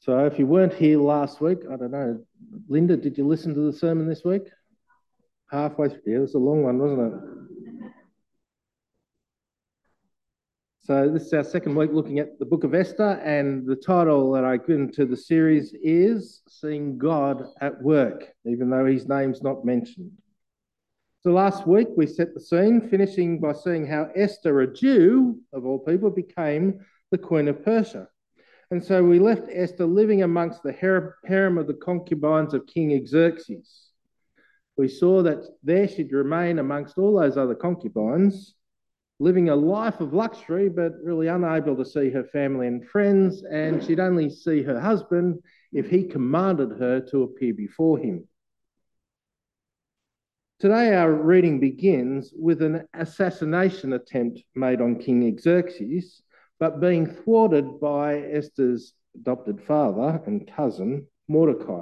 So if you weren't here last week, I don't know, Linda, did you listen to the sermon this week? Halfway through, yeah, it was a long one, wasn't it? So this is our second week looking at the book of Esther, and the title that I've given to the series is Seeing God at Work, even though his name's not mentioned. So last week we set the scene, finishing by seeing how Esther, a Jew of all people, became the Queen of Persia. And so we left Esther living amongst the harem of the concubines of King Xerxes. We saw that there she'd remain amongst all those other concubines, living a life of luxury, but really unable to see her family and friends, and she'd only see her husband if he commanded her to appear before him. Today, our reading begins with an assassination attempt made on King Xerxes, but being thwarted by Esther's adopted father and cousin, Mordecai.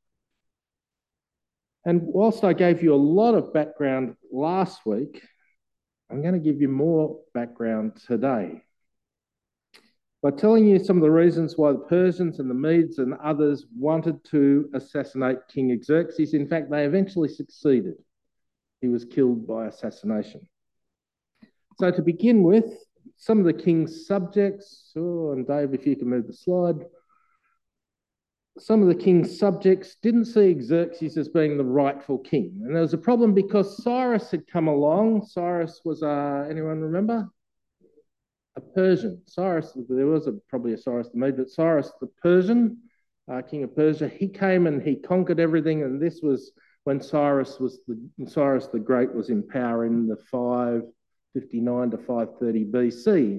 And whilst I gave you a lot of background last week, I'm going to give you more background today by telling you some of the reasons why the Persians and the Medes and others wanted to assassinate King Xerxes. In fact, they eventually succeeded. He was killed by assassination. So to begin with, some of the king's subjects, and Dave, if you can move the slide. Some of the king's subjects didn't see Xerxes as being the rightful king. And there was a problem because Cyrus had come along. Cyrus was, anyone remember? A Persian. Cyrus, there was probably a Cyrus the Mede, but Cyrus the Persian, king of Persia, he came and he conquered everything. And this was when Cyrus the Great was in power in the 559 to 530 BC.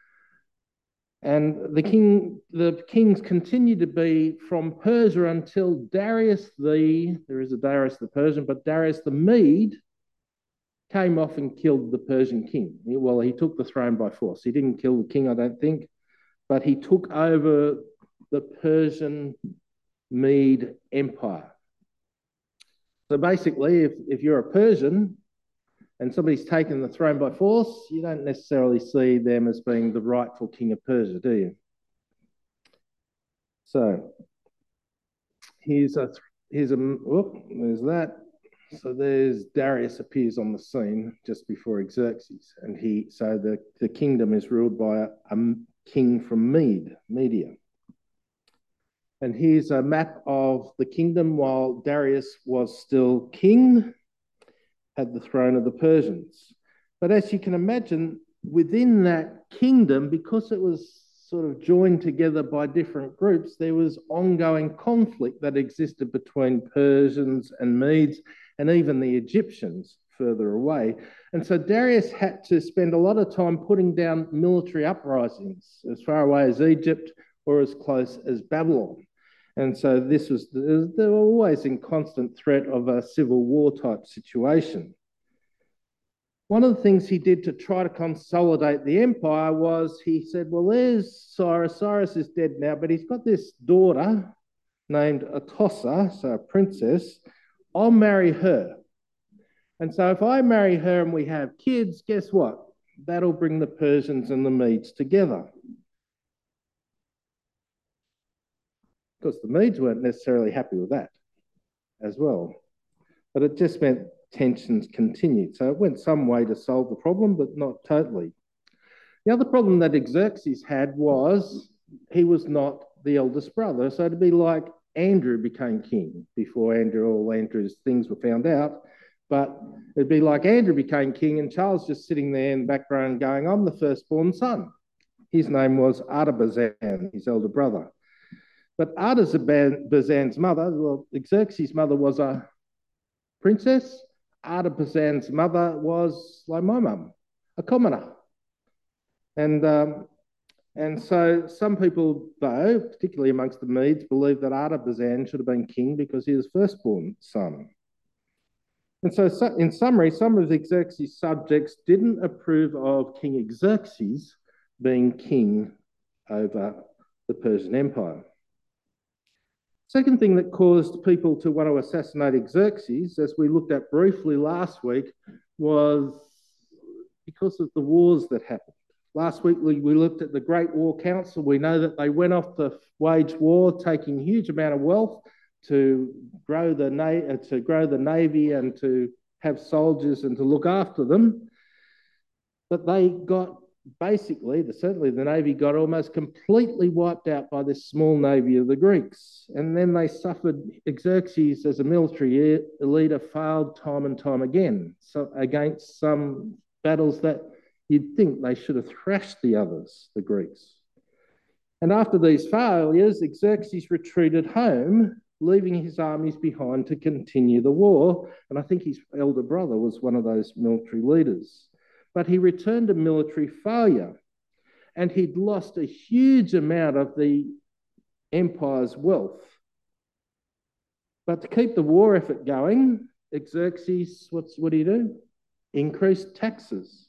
And the kings continued to be from Persia until Darius there is a Darius the Persian, but Darius the Mede came off and killed the Persian king. Well, he took the throne by force. He didn't kill the king, I don't think, but he took over the Persian Mede Empire. So basically, if you're a Persian and somebody's taken the throne by force, you don't necessarily see them as being the rightful king of Persia, do you? So there's that. So there's Darius appears on the scene just before Xerxes, and the kingdom is ruled by a king from Media. And here's a map of the kingdom while Darius was still king, had the throne of the Persians. But as you can imagine, within that kingdom, because it was sort of joined together by different groups, there was ongoing conflict that existed between Persians and Medes and even the Egyptians further away. And so Darius had to spend a lot of time putting down military uprisings as far away as Egypt or as close as Babylon. And so they were always in constant threat of a civil war type situation. One of the things he did to try to consolidate the empire was he said, well, there's Cyrus. Cyrus is dead now, but he's got this daughter named Atossa, so a princess. I'll marry her. And so if I marry her and we have kids, guess what? That'll bring the Persians and the Medes together. Of course, the Medes weren't necessarily happy with that as well. But it just meant tensions continued. So it went some way to solve the problem, but not totally. The other problem that Xerxes had was he was not the eldest brother. So it'd be like Andrew became king before all Andrew's things were found out. But it'd be like Andrew became king and Charles just sitting there in the background going, I'm the firstborn son. His name was Artabarzan, his elder brother. But Artabarzan's mother, well, Xerxes' mother was a princess. Artabarzan's mother was like my mum, a commoner. And so some people, though, particularly amongst the Medes, believe that Artabarzan should have been king because he was firstborn son. And so in summary, some of Xerxes' subjects didn't approve of King Xerxes being king over the Persian Empire. Second thing that caused people to want to assassinate Xerxes, as we looked at briefly last week, was because of the wars that happened. Last week, we looked at the Great War Council. We know that they went off to wage war, taking a huge amount of wealth to grow the Navy and to have soldiers and to look after them. But they got basically, certainly the Navy got almost completely wiped out by this small navy of the Greeks. And then they suffered. Xerxes, as a military leader, failed time and time again against some battles that you'd think they should have thrashed the others, the Greeks. And after these failures, Xerxes retreated home, leaving his armies behind to continue the war. And I think his elder brother was one of those military leaders. But he returned to military failure, and he'd lost a huge amount of the empire's wealth. But to keep the war effort going, Xerxes, what did he do? Increased taxes.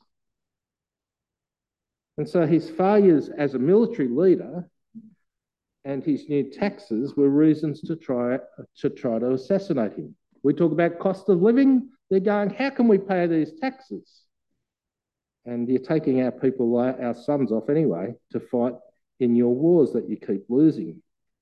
And so his failures as a military leader and his new taxes were reasons to try to assassinate him. We talk about cost of living. They're going, how can we pay these taxes? And you're taking our people, our sons off anyway, to fight in your wars that you keep losing.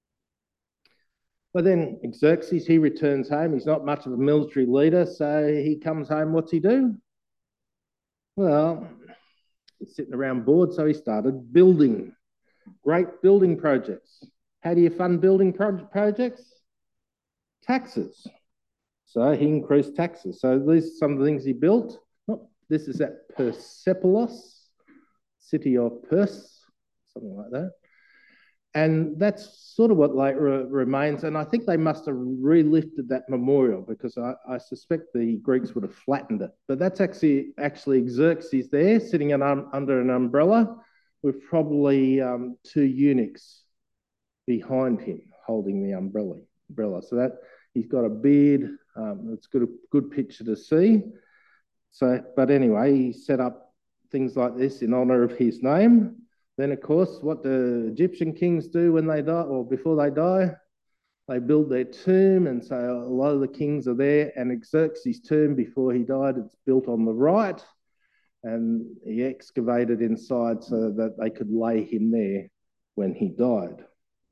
But then Xerxes, he returns home. He's not much of a military leader, so he comes home. What's he do? Well, he's sitting around bored, so he started building great building projects. How do you fund building projects? Taxes. So he increased taxes. So these are some of the things he built. This is at Persepolis, city of Perse, something like that. And that's sort of what later remains. And I think they must have relifted that memorial because I suspect the Greeks would have flattened it. But that's actually Xerxes there sitting under an umbrella with probably two eunuchs behind him holding the umbrella. So that he's got a beard. It's got a good picture to see. So, but anyway, he set up things like this in honor of his name. Then, of course, what the Egyptian kings do when they die, or before they die, they build their tomb. And so a lot of the kings are there. And Xerxes' tomb before he died, it's built on the right. And he excavated inside so that they could lay him there when he died.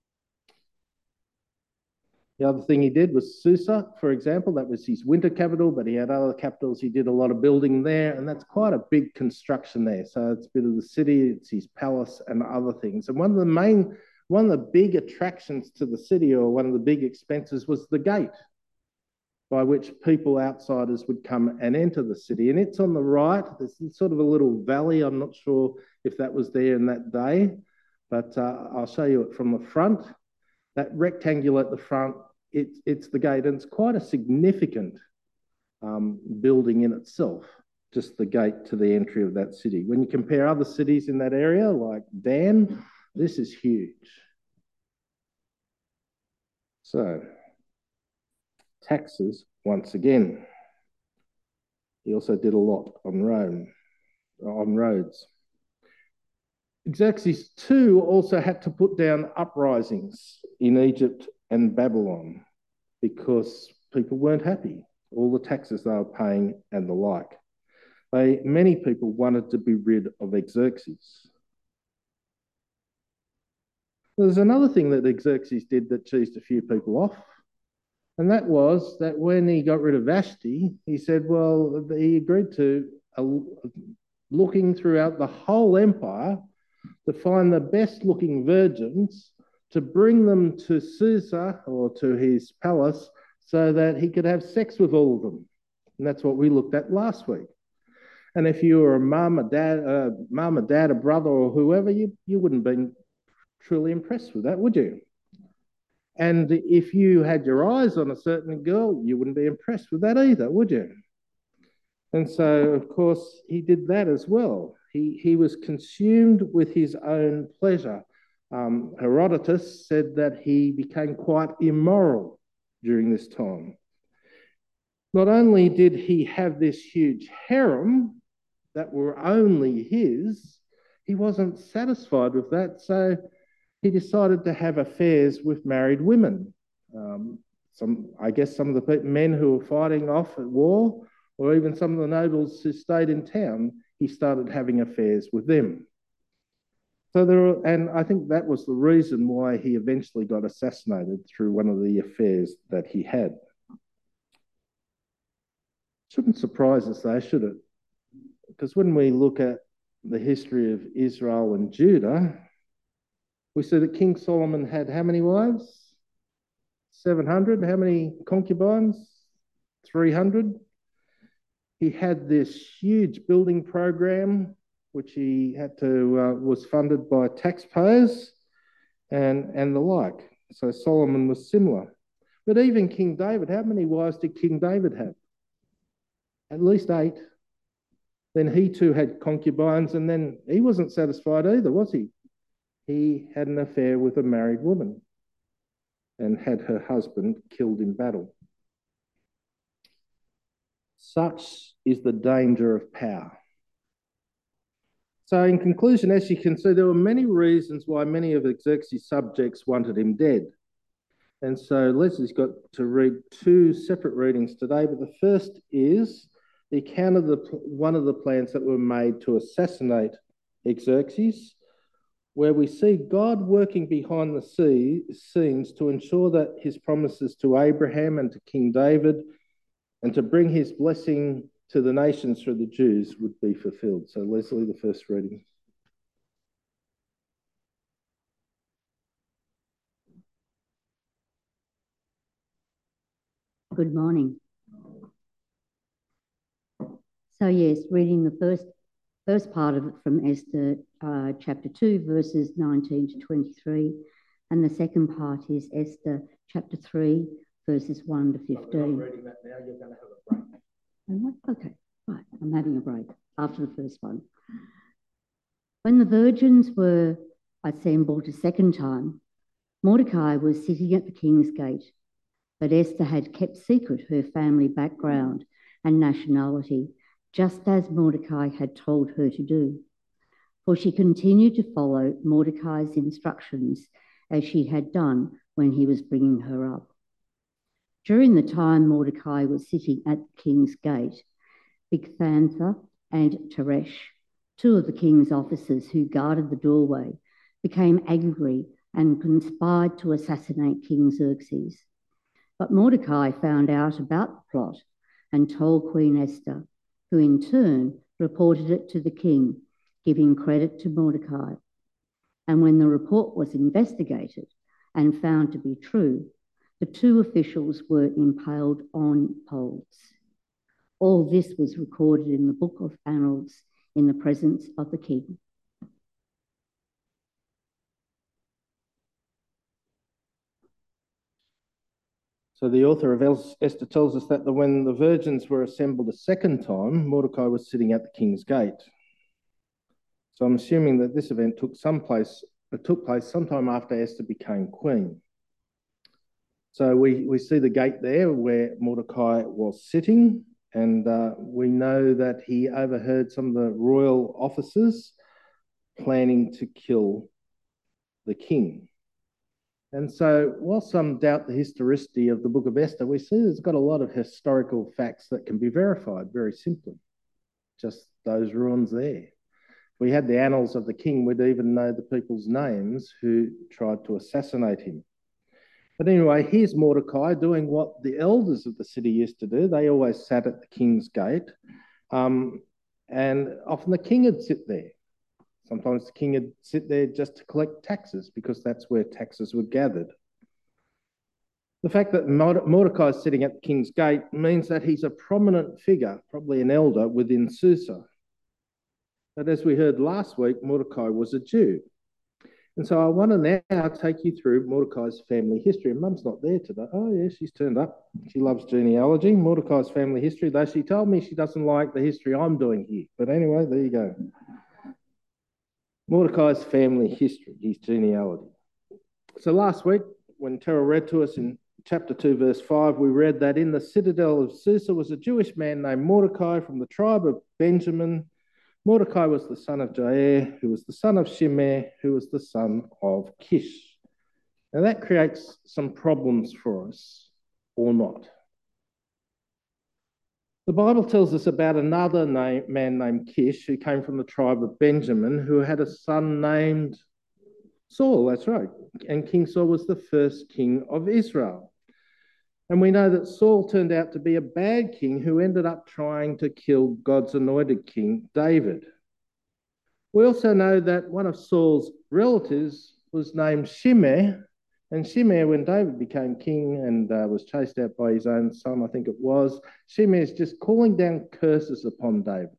The other thing he did was Susa, for example. That was his winter capital, but he had other capitals. He did a lot of building there, and that's quite a big construction there. So it's a bit of the city, it's his palace and other things. And one of the big attractions to the city, or one of the big expenses, was the gate by which people, outsiders, would come and enter the city. And it's on the right. There's sort of a little valley. I'm not sure if that was there in that day, but I'll show you it from the front. That rectangle at the front, it's the gate, and it's quite a significant building in itself, just the gate to the entry of that city. When you compare other cities in that area, like Dan, this is huge. So, taxes once again. He also did a lot on roads. Xerxes too also had to put down uprisings in Egypt and Babylon because people weren't happy, all the taxes they were paying and the like. Many people wanted to be rid of Xerxes. There's another thing that Xerxes did that cheesed a few people off, and that was that when he got rid of Vashti, he said, well, he agreed to looking throughout the whole empire to find the best looking virgins to bring them to Susa or to his palace so that he could have sex with all of them. And that's what we looked at last week. And if you were a mum, a dad, a brother, or whoever, you wouldn't be truly impressed with that, would you? And if you had your eyes on a certain girl, you wouldn't be impressed with that either, would you? And so, of course, he did that as well. He was consumed with his own pleasure. Herodotus said that he became quite immoral during this time. Not only did he have this huge harem that were only his, he wasn't satisfied with that, so he decided to have affairs with married women. I guess some of the men who were fighting off at war, or even some of the nobles who stayed in town, he started having affairs with them. So and I think that was the reason why he eventually got assassinated through one of the affairs that he had. Shouldn't surprise us though, should it? Because when we look at the history of Israel and Judah, we see that King Solomon had how many wives? 700. How many concubines? 300. He had this huge building program, which he had to was funded by taxpayers and the like. So Solomon was similar. But even King David, how many wives did King David have? At least 8. Then he too had concubines, and then he wasn't satisfied either, was he? He had an affair with a married woman and had her husband killed in battle. Such is the danger of power. So in conclusion, as you can see, there were many reasons why many of Xerxes' subjects wanted him dead. And so Leslie's got to read 2 separate readings today, but the first is the account of one of the plans that were made to assassinate Xerxes, where we see God working behind the scenes to ensure that his promises to Abraham and to King David and to bring his blessing to the nations through the Jews would be fulfilled. So Leslie, the first reading. Good morning. So yes, reading the first part of it from Esther chapter 2, verses 19 to 23, and the second part is Esther chapter 3, verses 1 to 15. We're not reading that now, you're going to have a break. Okay, right, I'm having a break after the first one. When the virgins were assembled a second time, Mordecai was sitting at the king's gate, but Esther had kept secret her family background and nationality, just as Mordecai had told her to do. For she continued to follow Mordecai's instructions as she had done when he was bringing her up. During the time Mordecai was sitting at the king's gate, Bigthana and Teresh, 2 of the king's officers who guarded the doorway, became angry and conspired to assassinate King Xerxes. But Mordecai found out about the plot and told Queen Esther, who in turn reported it to the king, giving credit to Mordecai. And when the report was investigated and found to be true, the 2 officials were impaled on poles. All this was recorded in the book of Annals in the presence of the king. So the author of Esther tells us that when the virgins were assembled a second time, Mordecai was sitting at the king's gate. So I'm assuming that this event took place sometime after Esther became queen. So we see the gate there where Mordecai was sitting, and we know that he overheard some of the royal officers planning to kill the king. And so while some doubt the historicity of the book of Esther, we see it's got a lot of historical facts that can be verified very simply. Just those ruins there. If we had the annals of the king, we'd even know the people's names who tried to assassinate him. But anyway, here's Mordecai doing what the elders of the city used to do. They always sat at the king's gate. And often the king would sit there. Sometimes the king would sit there just to collect taxes because that's where taxes were gathered. The fact that Mordecai is sitting at the king's gate means that he's a prominent figure, probably an elder within Susa. But as we heard last week, Mordecai was a Jew. And so I want to now take you through Mordecai's family history. And Mum's not there today. Oh, yeah, she's turned up. She loves genealogy, Mordecai's family history, though she told me she doesn't like the history I'm doing here. But anyway, there you go. Mordecai's family history, his genealogy. So last week, when Terrell read to us in chapter 2, verse 5, we read that in the citadel of Susa was a Jewish man named Mordecai from the tribe of Benjamin. Mordecai was the son of Jair, who was the son of Shimei, who was the son of Kish. Now that creates some problems for us, or not. The Bible tells us about another man named Kish who came from the tribe of Benjamin, who had a son named Saul. That's right. And King Saul was the first king of Israel. And we know that Saul turned out to be a bad king who ended up trying to kill God's anointed king, David. We also know that one of Saul's relatives was named Shimei. And Shimei, when David became king and was chased out by his own son, I think it was, Shimei is just calling down curses upon David.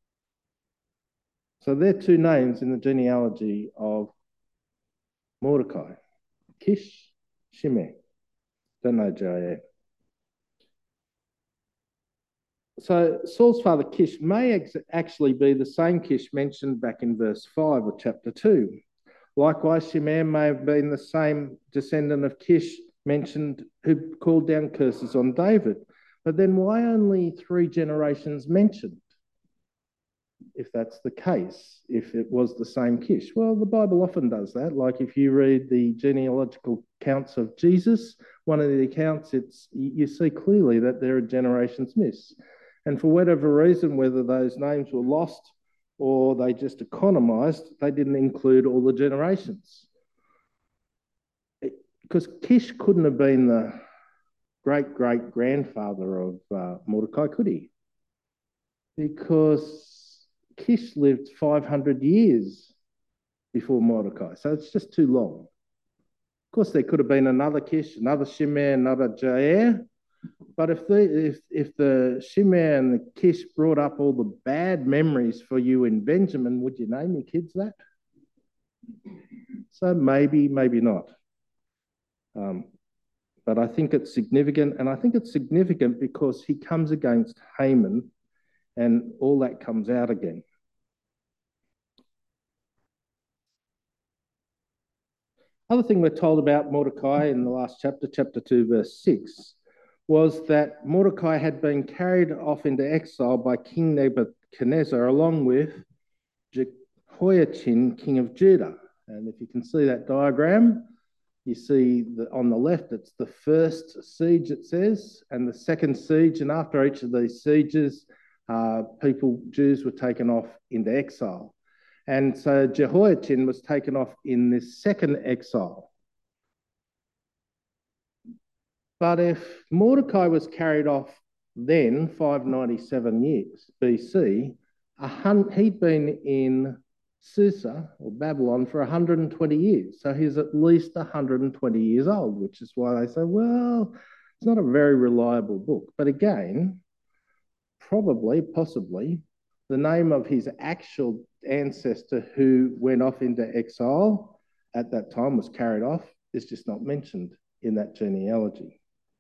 So they're two names in the genealogy of Mordecai. Kish, Shimei. Don't know Jair. So Saul's father Kish may actually be the same Kish mentioned back in verse 5 of chapter 2. Likewise, Shimei may have been the same descendant of Kish mentioned who called down curses on David. But then why only 3 generations mentioned? If that's the case, if it was the same Kish. Well, the Bible often does that. Like if you read the genealogical accounts of Jesus, one of the accounts, you see clearly that there are generations missed. And for whatever reason, whether those names were lost or they just economized, they didn't include all the generations. Because Kish couldn't have been the great-great-grandfather of Mordecai, could he? Because Kish lived 500 years before Mordecai, so it's just too long. Of course, there could have been another Kish, another Shimei, another Jair, but if the Shimei and the Kish brought up all the bad memories for you in Benjamin, would you name your kids that? So maybe not. But I think it's significant, and I think it's significant because he comes against Haman and all that comes out again. Other thing we're told about Mordecai in the last chapter, chapter 2, verse 6, was that Mordecai had been carried off into exile by King Nebuchadnezzar along with Jehoiachin, king of Judah. And if you can see that diagram, you see that on the left, it's the first siege, it says, and the second siege. And after each of these sieges, Jews were taken off into exile. And so Jehoiachin was taken off in this second exile. But if Mordecai was carried off then, 597 years BC, he'd been in Susa or Babylon for 120 years. So he's at least 120 years old, which is why they say, well, it's not a very reliable book. But again, possibly, the name of his actual ancestor who went off into exile at that time, was carried off, is just not mentioned in that genealogy.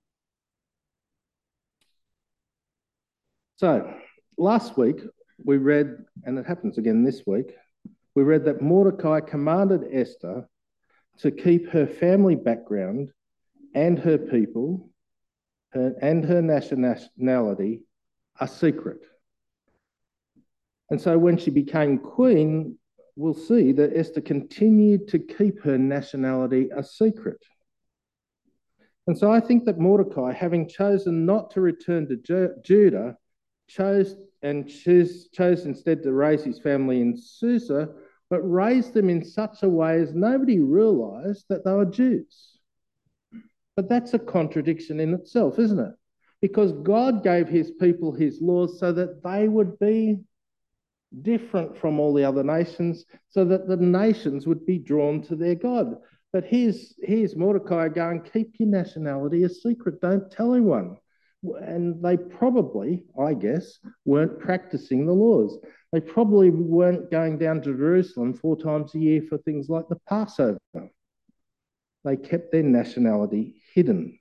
So last week we read, and it happens again this week, we read that Mordecai commanded Esther to keep her family background and her people and her nationality a secret. And so when she became queen, we'll see that Esther continued to keep her nationality a secret. And so I think that Mordecai, having chosen not to return to Judah, chose instead to raise his family in Susa, but raised them in such a way as nobody realised that they were Jews. But that's a contradiction in itself, isn't it? Because God gave his people his laws so that they would be different from all the other nations, so that the nations would be drawn to their God. But here's Mordecai going, keep your nationality a secret, don't tell anyone. And they probably, I guess, weren't practicing the laws. They probably weren't going down to Jerusalem 4 times a year for things like the Passover. They kept their nationality hidden.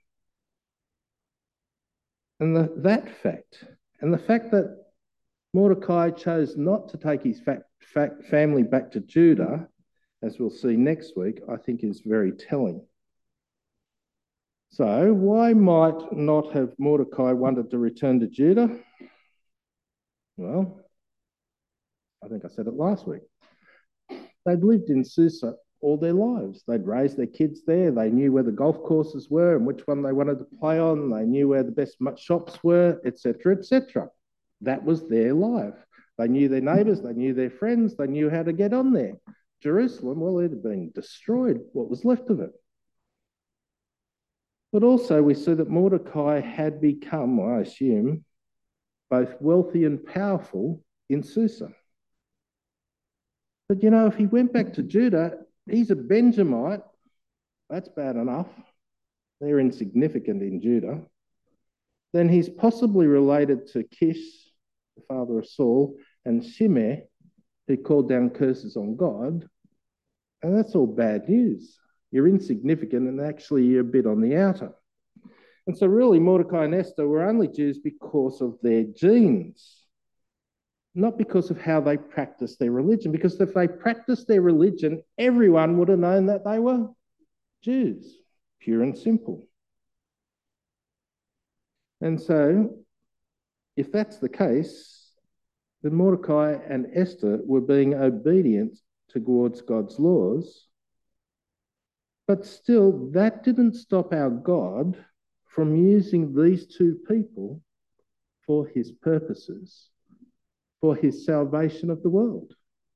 And that fact, and the fact that Mordecai chose not to take his family back to Judah, as we'll see next week, I think is very telling. So why might not have Mordecai wanted to return to Judah? Well, I think I said it last week. They'd lived in Susa all their lives. They'd raised their kids there. They knew where the golf courses were and which one they wanted to play on. They knew where the best shops were, etc., etc. That was their life. They knew their neighbours, they knew their friends, they knew how to get on there. Jerusalem, well, it had been destroyed, what was left of it. But also we see that Mordecai had become, I assume, both wealthy and powerful in Susa. But if he went back to Judah, he's a Benjamite. That's bad enough. They're insignificant in Judah. Then he's possibly related to Kish, the father of Saul, and Shimei, who called down curses on God. And that's all bad news. You're insignificant and actually you're a bit on the outer. And so really Mordecai and Esther were only Jews because of their genes, not because of how they practiced their religion. Because if they practiced their religion, everyone would have known that they were Jews, pure and simple. And so if that's the case, then Mordecai and Esther were being obedient towards God's laws. But still, that didn't stop our God from using these two people for his purposes, for his salvation of the world.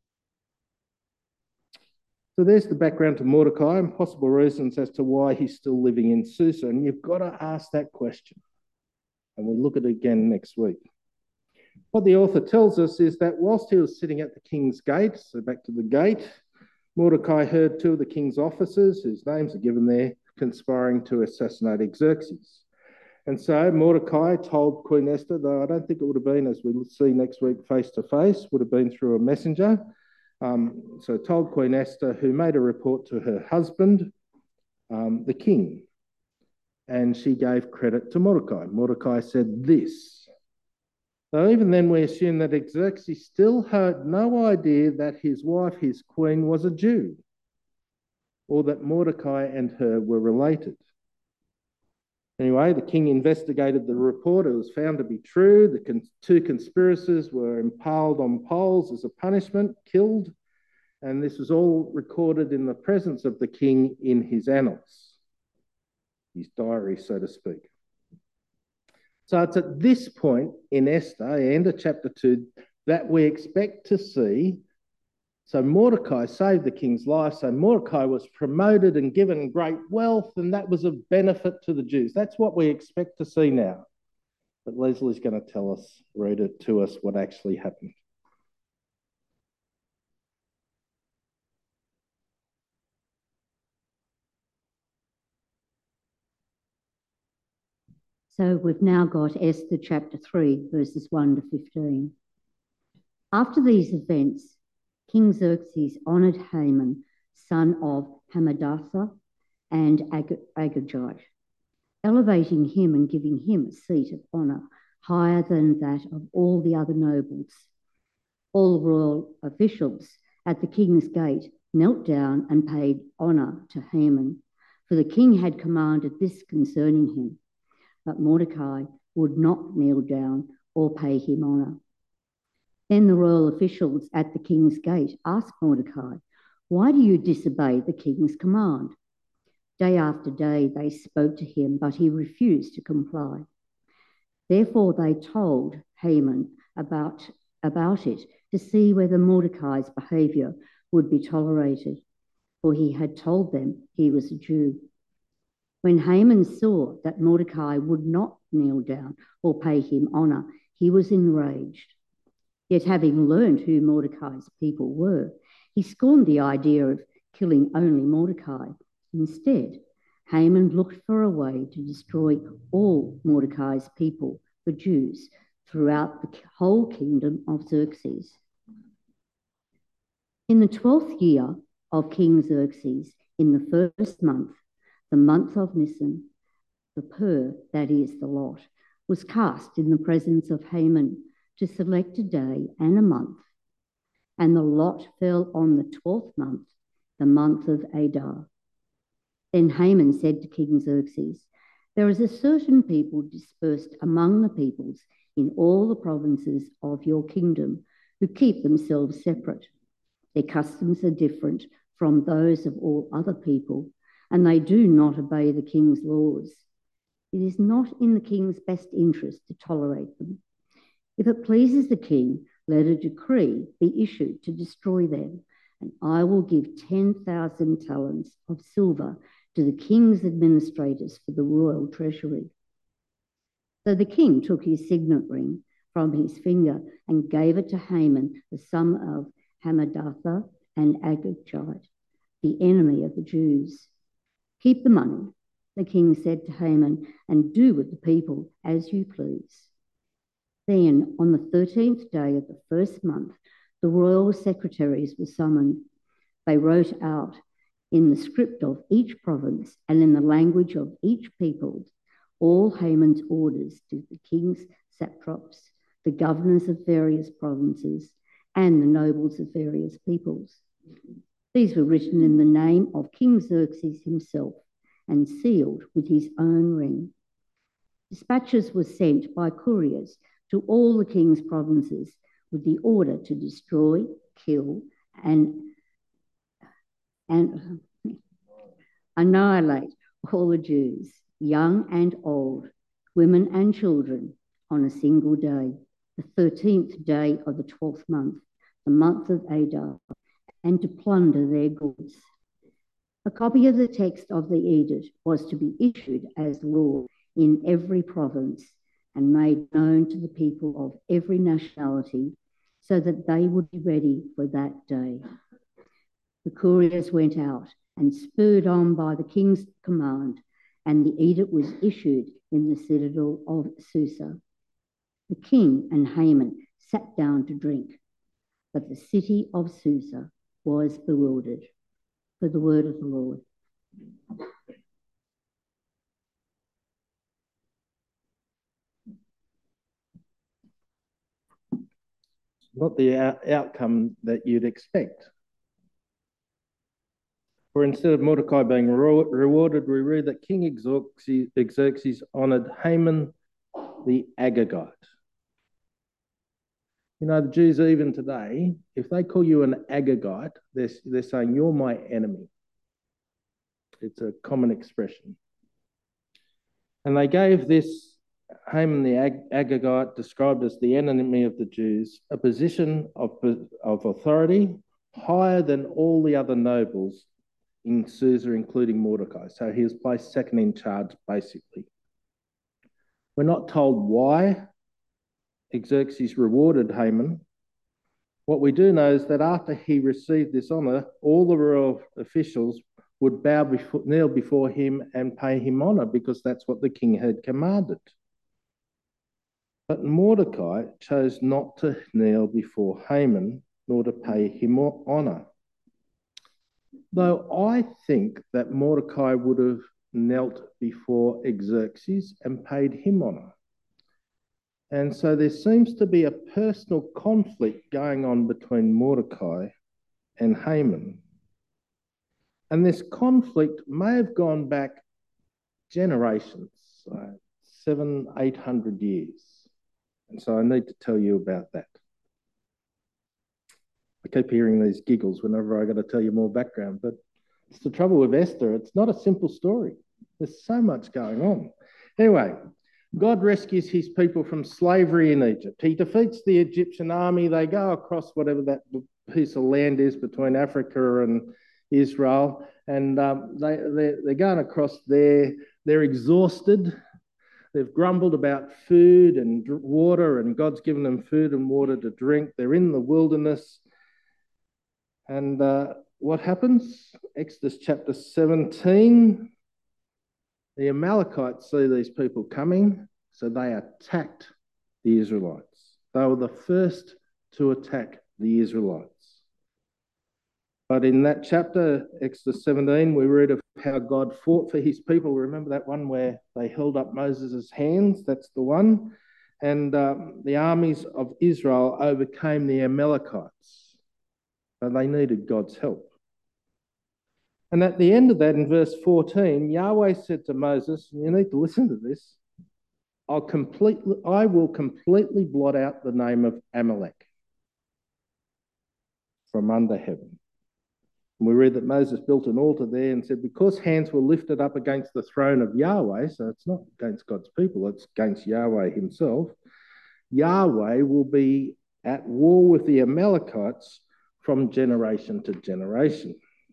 So there's the background to Mordecai and possible reasons as to why he's still living in Susa. And you've got to ask that question. And we'll look at it again next week. What the author tells us is that whilst he was sitting at the king's gate, so back to the gate, Mordecai heard two of the king's officers, whose names are given there, conspiring to assassinate Xerxes. And so Mordecai told Queen Esther, though I don't think it would have been, as we'll see next week, face to face, would have been through a messenger. So told Queen Esther, who made a report to her husband, the king. And she gave credit to Mordecai. Mordecai said this. So even then we assume that Xerxes still had no idea that his wife, his queen, was a Jew, or that Mordecai and her were related. Anyway, the king investigated the report. It was found to be true. The two conspirators were impaled on poles as a punishment, killed, and this was all recorded in the presence of the king in his annals, his diary, so to speak. So it's at this point in Esther, end of chapter 2, that we expect to see. So Mordecai saved the king's life. So Mordecai was promoted and given great wealth, and that was of benefit to the Jews. That's what we expect to see now. But Leslie's going to tell us, read it to us, what actually happened. So we've now got Esther chapter 3, verses 1 to 15. After these events, King Xerxes honoured Haman, son of Hammedatha, and Agagite, elevating him and giving him a seat of honour higher than that of all the other nobles. All royal officials at the king's gate knelt down and paid honour to Haman, for the king had commanded this concerning him. But Mordecai would not kneel down or pay him honour. Then the royal officials at the king's gate asked Mordecai, "Why do you disobey the king's command?" Day after day they spoke to him, but he refused to comply. Therefore they told Haman about it to see whether Mordecai's behaviour would be tolerated, for he had told them he was a Jew. When Haman saw that Mordecai would not kneel down or pay him honour, he was enraged. Yet having learned who Mordecai's people were, he scorned the idea of killing only Mordecai. Instead, Haman looked for a way to destroy all Mordecai's people, the Jews, throughout the whole kingdom of Xerxes. In the 12th year of King Xerxes, in the first month, the month of Nisan, the pur, that is, the lot, was cast in the presence of Haman to select a day and a month. And the lot fell on the 12th month, the month of Adar. Then Haman said to King Xerxes, "There is a certain people dispersed among the peoples in all the provinces of your kingdom who keep themselves separate. Their customs are different from those of all other people, and they do not obey the king's laws. It is not in the king's best interest to tolerate them. If it pleases the king, let a decree be issued to destroy them, and I will give 10,000 talents of silver to the king's administrators for the royal treasury. So the king took his signet ring from his finger and gave it to Haman, the son of Hammedatha and Agagite, the enemy of the Jews. Keep the money, the king said to Haman, and do with the people as you please. Then, on the 13th day of the first month, the royal secretaries were summoned. They wrote out in the script of each province and in the language of each people all Haman's orders to the king's satraps, the governors of various provinces, and the nobles of various peoples. These were written in the name of King Xerxes himself and sealed with his own ring. Dispatches were sent by couriers to all the king's provinces with the order to destroy, kill, and annihilate all the Jews, young and old, women and children, on a single day, the 13th day of the 12th month, the month of Adar, and to plunder their goods. A copy of the text of the edict was to be issued as law in every province and made known to the people of every nationality so that they would be ready for that day. The couriers went out and, spurred on by the king's command, and the edict was issued in the citadel of Susa. The king and Haman sat down to drink, but the city of Susa was bewildered. For the word of the Lord. Not the outcome that you'd expect. For instead of Mordecai being rewarded, we read that King Xerxes honoured Haman the Agagite. You know, the Jews even today, if they call you an Agagite, they're saying, you're my enemy. It's a common expression. And they gave this Haman the Agagite, described as the enemy of the Jews, a position of authority higher than all the other nobles in Susa, including Mordecai. So he was placed second in charge, basically. We're not told why Xerxes rewarded Haman. What we do know is that after he received this honour, all the royal officials would kneel before him and pay him honour, because that's what the king had commanded. But Mordecai chose not to kneel before Haman, nor to pay him honour. Though I think that Mordecai would have knelt before Xerxes and paid him honour. And so there seems to be a personal conflict going on between Mordecai and Haman. And this conflict may have gone back generations, 700-800 years. And so I need to tell you about that. I keep hearing these giggles whenever I got to tell you more background, but it's the trouble with Esther. It's not a simple story. There's so much going on. Anyway, God rescues his people from slavery in Egypt. He defeats the Egyptian army. They go across whatever that piece of land is between Africa and Israel, and they're going across there. They're exhausted. They've grumbled about food and water, and God's given them food and water to drink. They're in the wilderness. And what happens? Exodus chapter 17. The Amalekites see these people coming, so they attacked the Israelites. They were the first to attack the Israelites. But in that chapter, Exodus 17, we read of how God fought for his people. Remember that one where they held up Moses' hands? That's the one. And the armies of Israel overcame the Amalekites. But they needed God's help. And at the end of that, in verse 14, Yahweh said to Moses, and you need to listen to this, I will completely blot out the name of Amalek from under heaven. And we read that Moses built an altar there and said, because hands were lifted up against the throne of Yahweh, so it's not against God's people, it's against Yahweh himself, Yahweh will be at war with the Amalekites from generation to generation.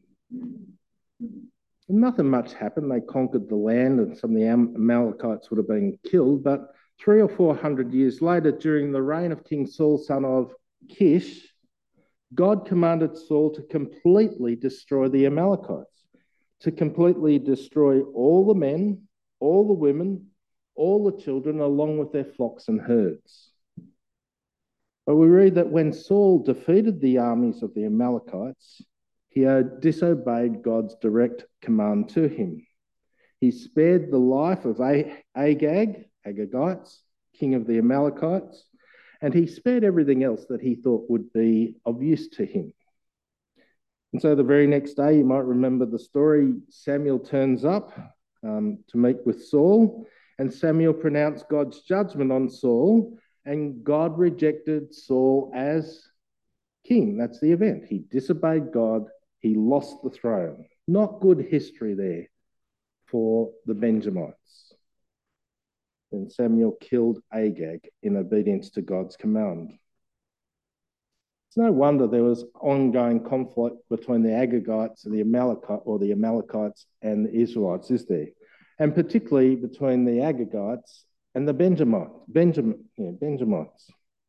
Nothing much happened. They conquered the land and some of the Amalekites would have been killed. But 300 or 400 years later, during the reign of King Saul, son of Kish, God commanded Saul to completely destroy the Amalekites, to completely destroy all the men, all the women, all the children, along with their flocks and herds. But we read that when Saul defeated the armies of the Amalekites, he disobeyed God's direct command to him. He spared the life of Agagites, king of the Amalekites, and he spared everything else that he thought would be of use to him. And so the very next day, you might remember the story, Samuel turns up to meet with Saul, and Samuel pronounced God's judgment on Saul, and God rejected Saul as king. That's the event. He disobeyed God. He lost the throne. Not good history there for the Benjamites. And Samuel killed Agag in obedience to God's command. It's no wonder there was ongoing conflict between the Agagites and the Amalekites and the Israelites, is there? And particularly between the Agagites and the Benjamites.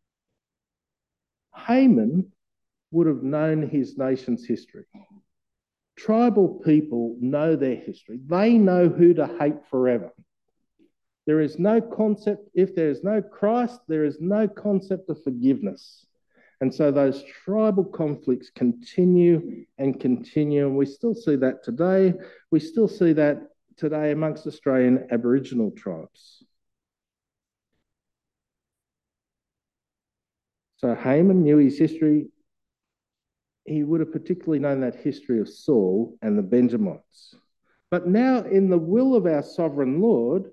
Haman would have known his nation's history. Tribal people know their history. They know who to hate forever. There is no concept, if there is no Christ, there is no concept of forgiveness. And so those tribal conflicts continue and continue, and we still see that today. We still see that today amongst Australian Aboriginal tribes. So Haman knew his history. He would have particularly known that history of Saul and the Benjamites. But now, in the will of our sovereign Lord,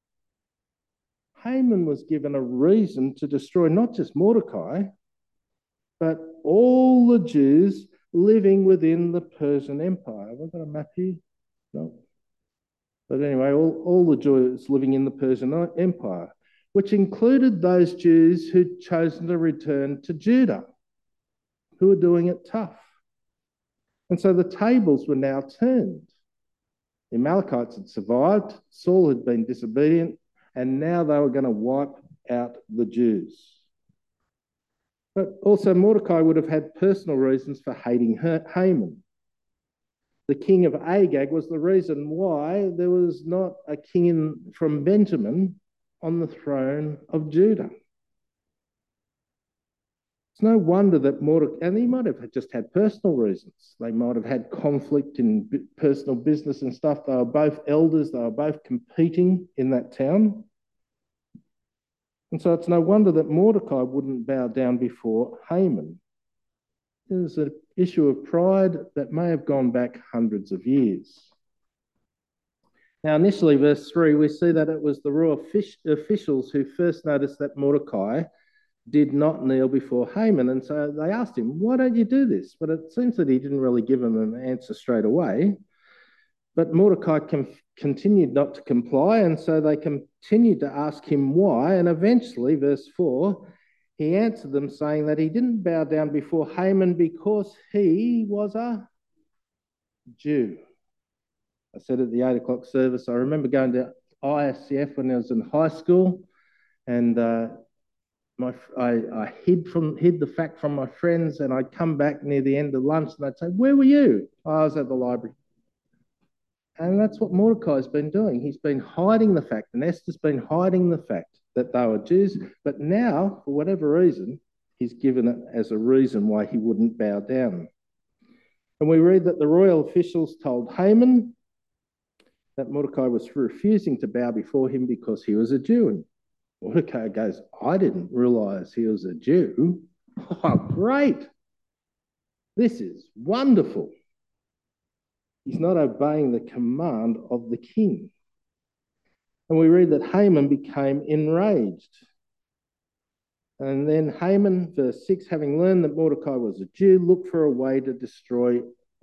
Haman was given a reason to destroy not just Mordecai, but all the Jews living within the Persian Empire. Have I got a map here? No. But anyway, all the Jews living in the Persian Empire, which included those Jews who'd chosen to return to Judah, who were doing it tough. And so the tables were now turned. The Amalekites had survived, Saul had been disobedient, and now they were going to wipe out the Jews. But also Mordecai would have had personal reasons for hating Haman. The king of Agag was the reason why there was not a king from Benjamin on the throne of Judah. It's no wonder that Mordecai, and he might have just had personal reasons. They might have had conflict in personal business and stuff. They were both elders. They were both competing in that town. And so it's no wonder that Mordecai wouldn't bow down before Haman. There's an issue of pride that may have gone back hundreds of years. Now, initially, verse 3, we see that it was the royal officials who first noticed that Mordecai did not kneel before Haman. And so they asked him, why don't you do this? But it seems that he didn't really give them an answer straight away. But Mordecai continued not to comply, and so they continued to ask him why. And eventually, verse 4, he answered them saying that he didn't bow down before Haman because he was a Jew. I said at the 8 o'clock service, I remember going to ISCF when I was in high school, and I hid the fact from my friends, and I'd come back near the end of lunch and they'd say, where were you? I was at the library. And that's what Mordecai's been doing. He's been hiding the fact, and Esther's been hiding the fact that they were Jews. But now, for whatever reason, he's given it as a reason why he wouldn't bow down. And we read that the royal officials told Haman that Mordecai was refusing to bow before him because he was a Jew. And Mordecai goes, I didn't realize he was a Jew. Oh, great. This is wonderful. He's not obeying the command of the king. And we read that Haman became enraged. And then Haman, verse 6, having learned that Mordecai was a Jew, looked for a way to destroy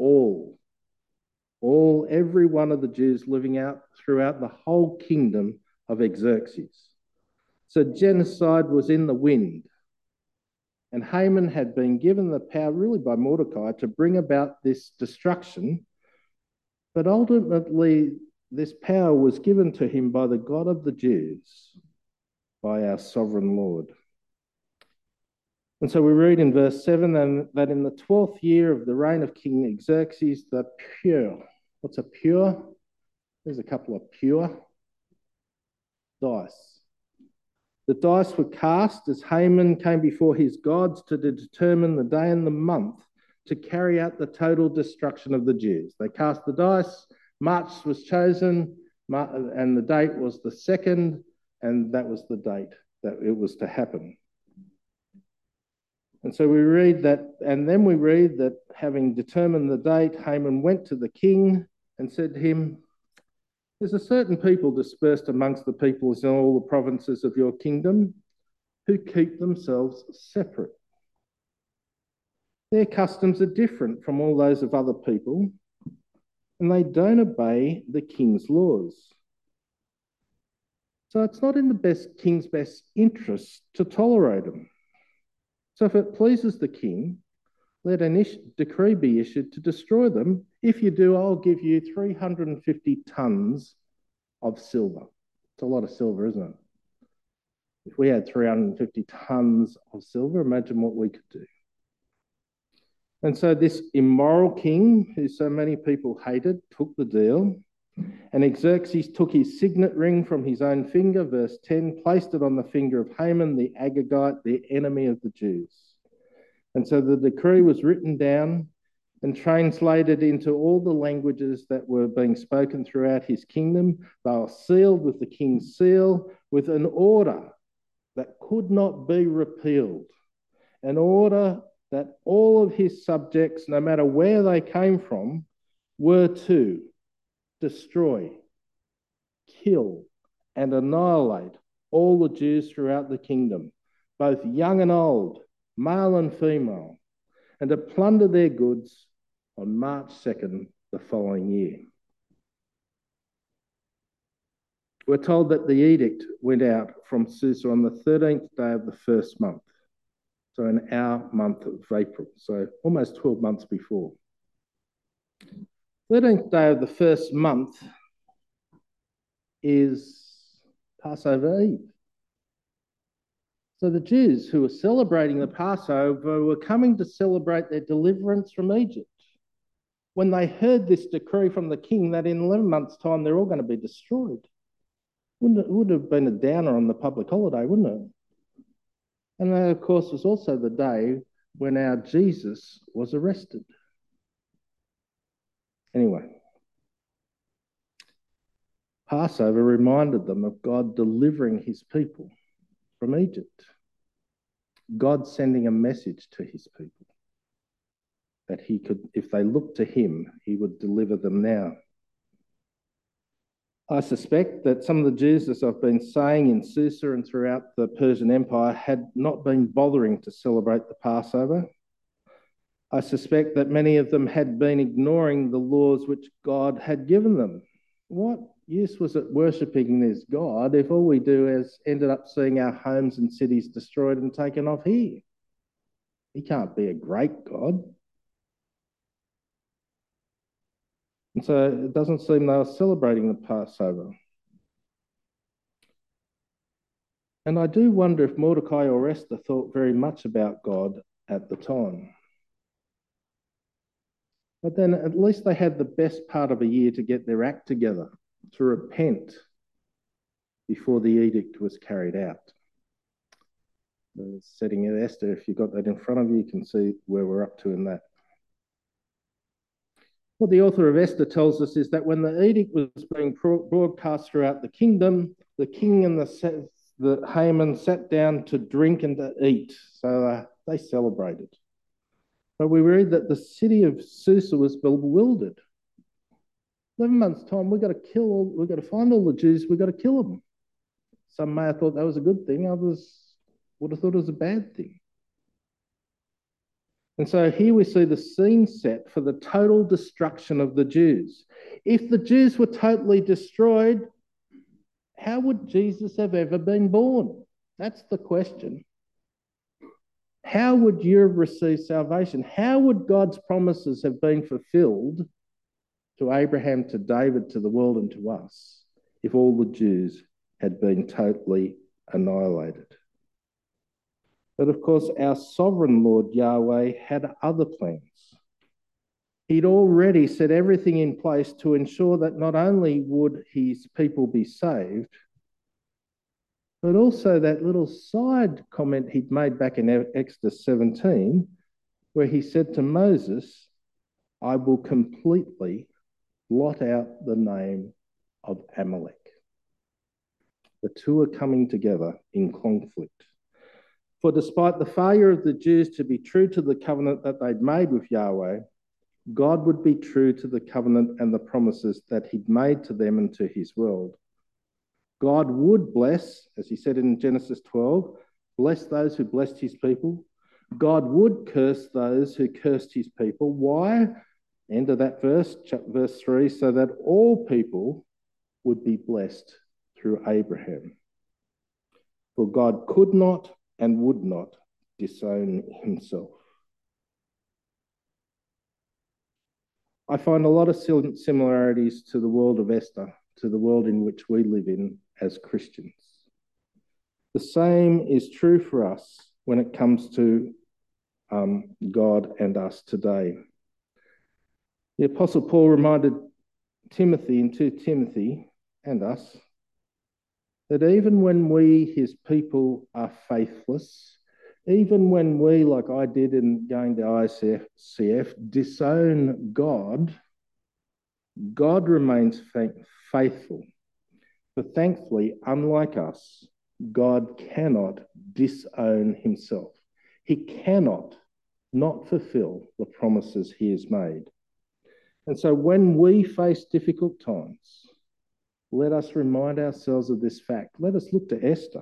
every one of the Jews living out throughout the whole kingdom of Xerxes. So genocide was in the wind. And Haman had been given the power, really by Mordecai, to bring about this destruction. But ultimately, this power was given to him by the God of the Jews, by our sovereign Lord. And so we read in verse 7 that in the 12th year of the reign of King Xerxes, the pure, what's a pure? There's a couple of pure dice. The dice were cast as Haman came before his gods to determine the day and the month to carry out the total destruction of the Jews. They cast the dice, March was chosen, and the date was the 2nd, and that was the date that it was to happen. And so we read that, and then we read that having determined the date, Haman went to the king and said to him, "There's a certain people dispersed amongst the peoples in all the provinces of your kingdom who keep themselves separate. Their customs are different from all those of other people, and they don't obey the king's laws. So it's not in the king's best interest to tolerate them. So if it pleases the king, let a decree be issued to destroy them. If you do, I'll give you 350 tons of silver." It's a lot of silver, isn't it? If we had 350 tons of silver, imagine what we could do. And so this immoral king, who so many people hated, took the deal. And Xerxes took his signet ring from his own finger, verse 10, placed it on the finger of Haman the Agagite, the enemy of the Jews. And so the decree was written down and translated into all the languages that were being spoken throughout his kingdom. They were sealed with the king's seal, with an order that could not be repealed, an order that all of his subjects, no matter where they came from, were to destroy, kill, and annihilate all the Jews throughout the kingdom, both young and old, male and female, and to plunder their goods on March 2nd the following year. We're told that the edict went out from Susa on the 13th day of the first month, so in our month of April, so almost 12 months before. 13th day of the first month is Passover Eve. So the Jews who were celebrating the Passover were coming to celebrate their deliverance from Egypt. When they heard this decree from the king that in 11 months' time they're all going to be destroyed, it would have been a downer on the public holiday, wouldn't it? And that, of course, was also the day when our Jesus was arrested. Anyway, Passover reminded them of God delivering his people from Egypt. God sending a message to his people that he could, if they looked to him, he would deliver them now. I suspect that some of the Jews, as I've been saying, in Susa and throughout the Persian Empire, had not been bothering to celebrate the Passover. I suspect that many of them had been ignoring the laws which God had given them. What use was it worshipping this God if all we do is ended up seeing our homes and cities destroyed and taken off here? He can't be a great God. And so it doesn't seem they were celebrating the Passover. And I do wonder if Mordecai or Esther thought very much about God at the time. But then at least they had the best part of a year to get their act together, to repent before the edict was carried out. The setting of Esther, if you've got that in front of you, you can see where we're up to in that. What the author of Esther tells us is that when the edict was being broadcast throughout the kingdom, the king and the Haman sat down to drink and to eat. So they celebrated. But we read that the city of Susa was bewildered. 11 months' time, we've got to find all the Jews, we've got to kill them. Some may have thought that was a good thing, others would have thought it was a bad thing. And so here we see the scene set for the total destruction of the Jews. If the Jews were totally destroyed, how would Jesus have ever been born? That's the question. How would you have received salvation? How would God's promises have been fulfilled to Abraham, to David, to the world, and to us if all the Jews had been totally annihilated? But of course, our sovereign Lord Yahweh had other plans. He'd already set everything in place to ensure that not only would his people be saved, but also that little side comment he'd made back in Exodus 17, where he said to Moses, I will completely blot out the name of Amalek. The two are coming together in conflict. For despite the failure of the Jews to be true to the covenant that they'd made with Yahweh, God would be true to the covenant and the promises that he'd made to them and to his world. God would bless, as he said in Genesis 12, bless those who blessed his people. God would curse those who cursed his people. Why? End of that verse, verse 3, so that all people would be blessed through Abraham. For God could not and would not disown himself. I find a lot of similarities to the world of Esther, to the world in which we live in as Christians. The same is true for us when it comes to God and us today. The Apostle Paul reminded Timothy in 2 Timothy and us that even when we, his people, are faithless, even when we, like I did in going to ICF, disown God, God remains faithful. But thankfully, unlike us, God cannot disown himself. He cannot not fulfill the promises he has made. And so when we face difficult times, let us remind ourselves of this fact. Let us look to Esther,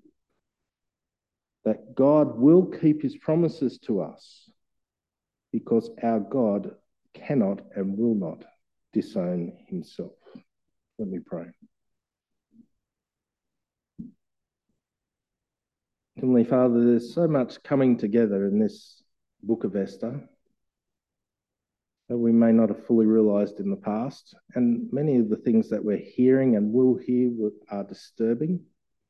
that God will keep his promises to us because our God cannot and will not disown himself. Let me pray. Heavenly Father, there's so much coming together in this book of Esther that we may not have fully realised in the past. And many of the things that we're hearing and will hear are disturbing.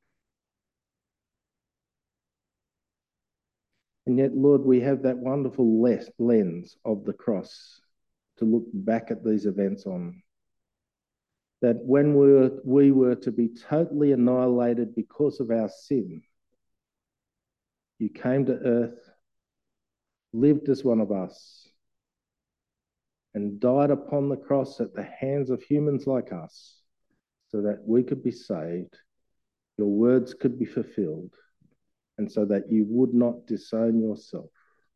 And yet, Lord, we have that wonderful lens of the cross to look back at these events on. That when we were to be totally annihilated because of our sin, you came to earth, lived as one of us, and died upon the cross at the hands of humans like us so that we could be saved, your words could be fulfilled, and so that you would not disown yourself.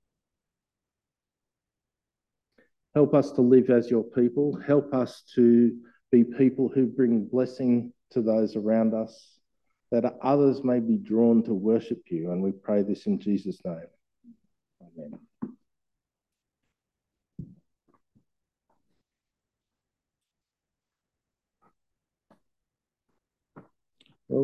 Help us to live as your people. Help us to be people who bring blessing to those around us, that others may be drawn to worship you. And we pray this in Jesus' name. Amen.